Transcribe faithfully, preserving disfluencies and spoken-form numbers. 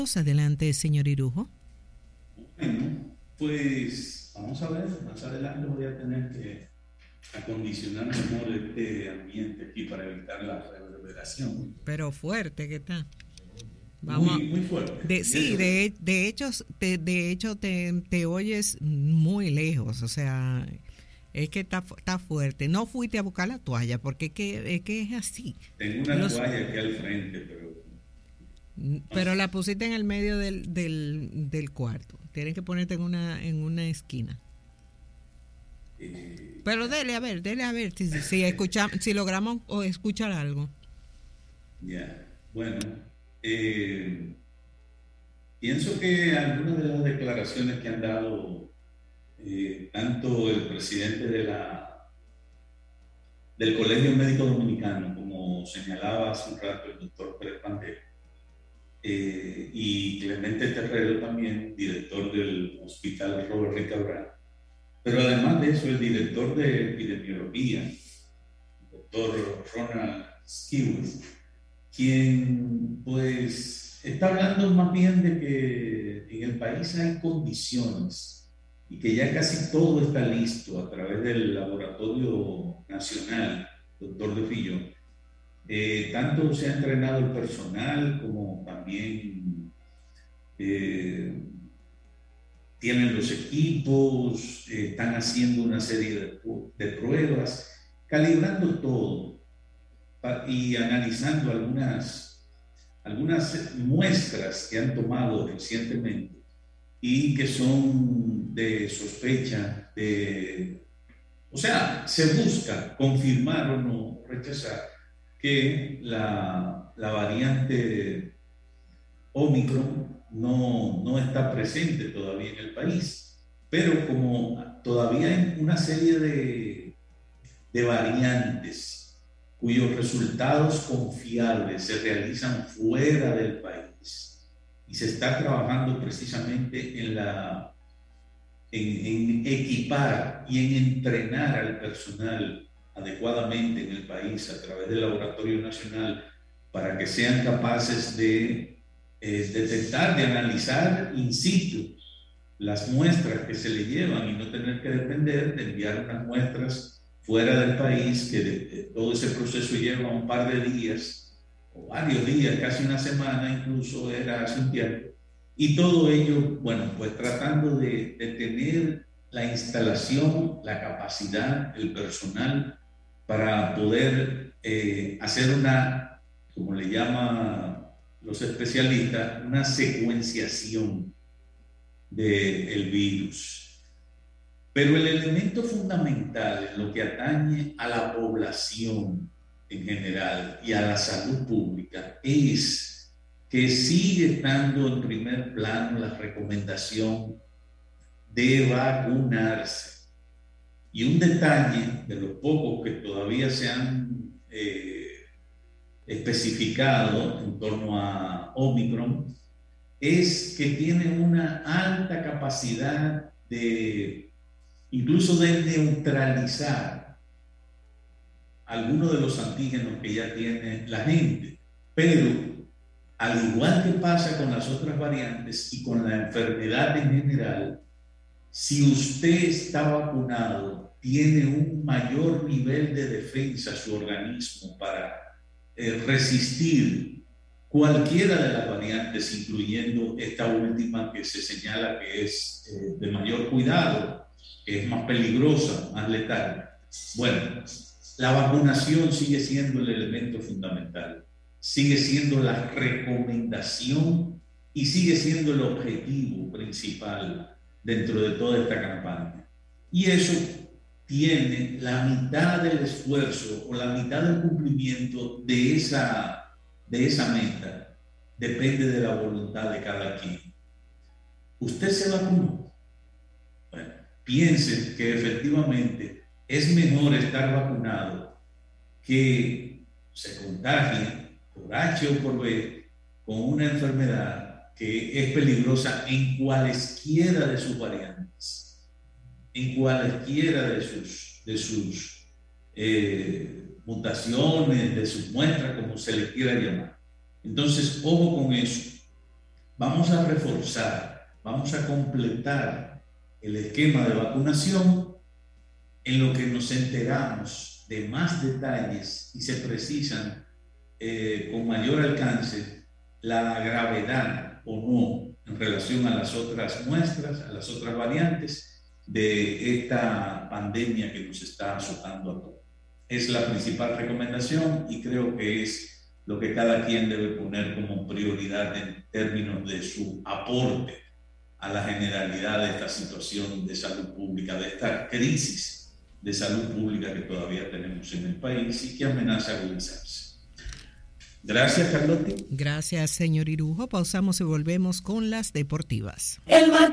Adelante, señor Irujo. Bueno, pues vamos a ver, más adelante voy a tener que acondicionar mejor este ambiente aquí para evitar la reverberación. Pero fuerte que está. Vamos. Muy, muy fuerte. De, sí, de, de hecho, te, de hecho te, te oyes muy lejos, o sea, es que está, está fuerte. No fuiste a buscar la toalla, porque es que es, que es así. Tengo una Los, toalla aquí al frente, pero... Pero la pusiste en el medio del, del, del cuarto. Tienes que ponerte en una, en una esquina. Eh, Pero dele a ver, dele a ver si, si, escucha, si logramos o escuchar algo. Ya, bueno, eh, pienso que algunas de las declaraciones que han dado eh, tanto el presidente de la, del Colegio Médico Dominicano, como señalaba hace un rato el doctor Pérez Pandé, eh, y Clemente Terrero también, director del Hospital Robert Rick Cabral, pero además de eso, el director de epidemiología, el doctor Ronald Skewes, quien pues está hablando más bien de que en el país hay condiciones y que ya casi todo está listo a través del Laboratorio Nacional, doctor De Fillon. Eh, tanto se ha entrenado el personal como también eh, tienen los equipos, eh, están haciendo una serie de, de pruebas, calibrando todo y analizando algunas, algunas muestras que han tomado recientemente y que son de sospecha, de, o sea, se busca confirmar o no rechazar que la, la variante Omicron no, no está presente todavía en el país, pero como todavía hay una serie de, de variantes cuyos resultados confiables se realizan fuera del país y se está trabajando precisamente en, la, en, en equipar y en entrenar al personal adecuadamente en el país a través del Laboratorio Nacional para que sean capaces de eh, detectar, de analizar in situ las muestras que se le llevan y no tener que depender de enviar unas muestras fuera del país, que de, de, todo ese proceso lleva un par de días o varios días, casi una semana incluso era hace un tiempo, y todo ello, bueno, pues tratando de, de tener la instalación, la capacidad, el personal para poder eh, hacer una, como le llaman los especialistas, una secuenciación del virus. Pero el elemento fundamental en lo que atañe a la población en general y a la salud pública es que sigue estando en primer plano la recomendación de vacunarse. Y un detalle de los pocos que todavía se han eh, especificado en torno a Omicron es que tiene una alta capacidad de incluso de neutralizar algunos de los antígenos que ya tiene la gente. Pero, al igual que pasa con las otras variantes y con la enfermedad en general, si usted está vacunado, tiene un mayor nivel de defensa su organismo para eh, resistir cualquiera de las variantes, incluyendo esta última que se señala que es eh, de mayor cuidado, que es más peligrosa, más letal. Bueno, la vacunación sigue siendo el elemento fundamental, sigue siendo la recomendación y sigue siendo el objetivo principal dentro de toda esta campaña. Y eso tiene la mitad del esfuerzo o la mitad del cumplimiento de esa, de esa meta, depende de la voluntad de cada quien. ¿Usted se vacunó? Bueno, piense que efectivamente es mejor estar vacunado que se contagie por H o por B con una enfermedad que es peligrosa en cualesquiera de sus variantes, en cualesquiera de sus, de sus eh, mutaciones, de sus muestras, como se les quiera llamar. Entonces, ojo con eso. vamos a reforzar, vamos a completar el esquema de vacunación en lo que nos enteramos de más detalles y se precisan eh, con mayor alcance la gravedad o no en relación a las otras muestras, a las otras variantes de esta pandemia que nos está azotando a todos. Es la principal recomendación y creo que es lo que cada quien debe poner como prioridad en términos de su aporte a la generalidad de esta situación de salud pública, de esta crisis de salud pública que todavía tenemos en el país y que amenaza agudizarse. Gracias, Carlotti. Gracias, señor Irujo. Pausamos y volvemos con las deportivas. El